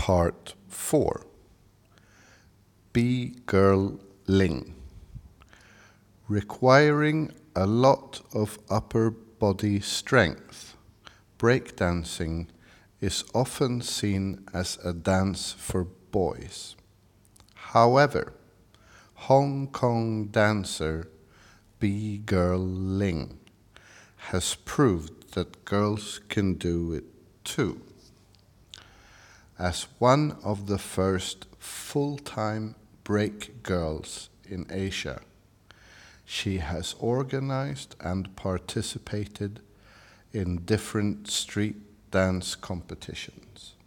Part 4. B-Girl Ling. Requiring a lot of upper body strength, breakdancing is often seen as a dance for boys. However, Hong Kong dancer B-Girl Ling has proved that girls can do it too. As one of the first full-time break girls in Asia, she has organized and participated in different street dance competitions.